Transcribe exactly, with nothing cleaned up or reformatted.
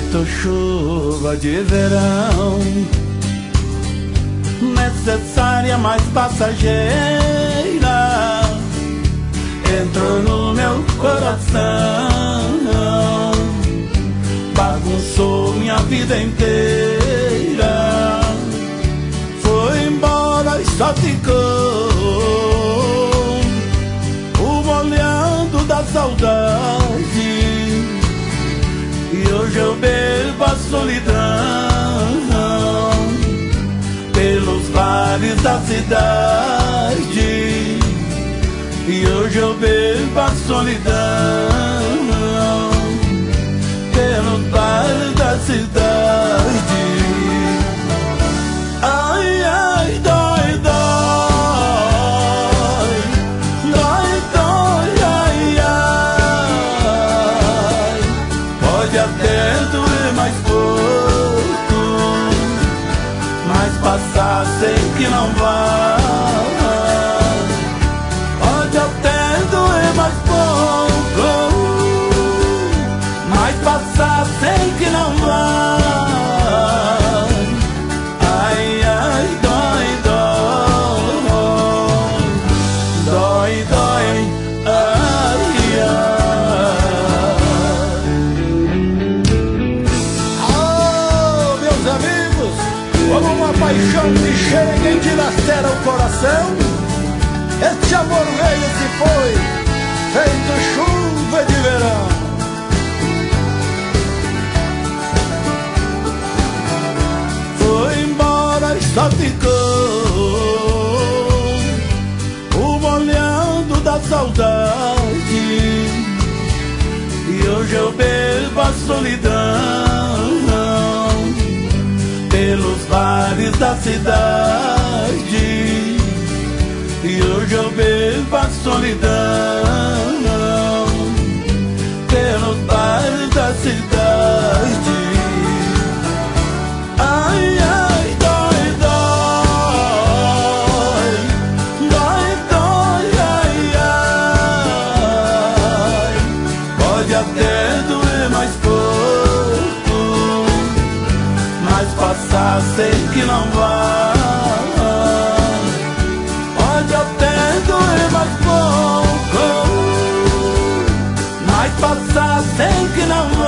feito chuva de verão, necessária, mas passageira, entrou no meu coração, bagunçou minha vida inteira, foi embora e só ficou o molhando da saudade. E hoje eu bebo a solidão pelos bares da cidade. E hoje eu bebo a solidão pelos bares da cidade. Ai, ai, dói, dói, dói, dói, ai, ai. Pode até doer mais pouco, mas passar sei que não vai. Pode até doer mais pouco, mas passar sei que não vai. Ai, ai, dói, dói, dói, dói, ai, ai. Oh, meus amigos, como uma paixão que chega e dilacera o coração, este amor veio e se foi, feito chuva de verão. Foi embora e só ficou o molhando da saudade. E hoje eu bebo a solidão pelos bares da cidade. E hoje eu bebo a solidão pelos bares da cidade. Ai, ai, dói, dói, dói, dói, ai, ai. Pode até doer mais pouco, mas passar sei que não vai. Pode até doer mais pouco, mas passar sei que não vai.